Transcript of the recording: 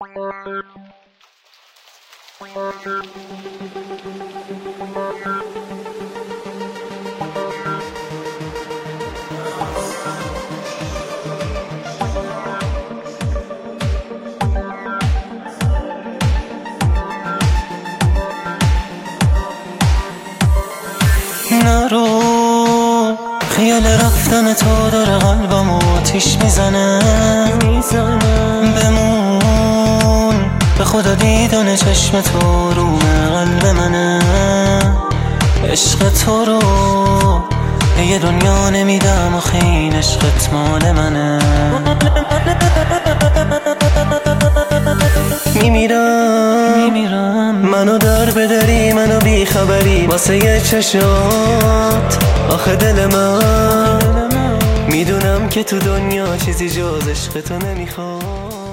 نرو، خیال رفتن تو داره قلبم آتیش میزنه. بمون، به خدا دیدن چشم تو روم قلب منه. عشق تو رو به یه دنیا نمیدم آخه این عشقت مال منه. میمیرم منو در بدری، منو بیخبری واسه یه چشات. آخه دل من میدونم که تو دنیا چیزی جز عشق تو نمیخواد.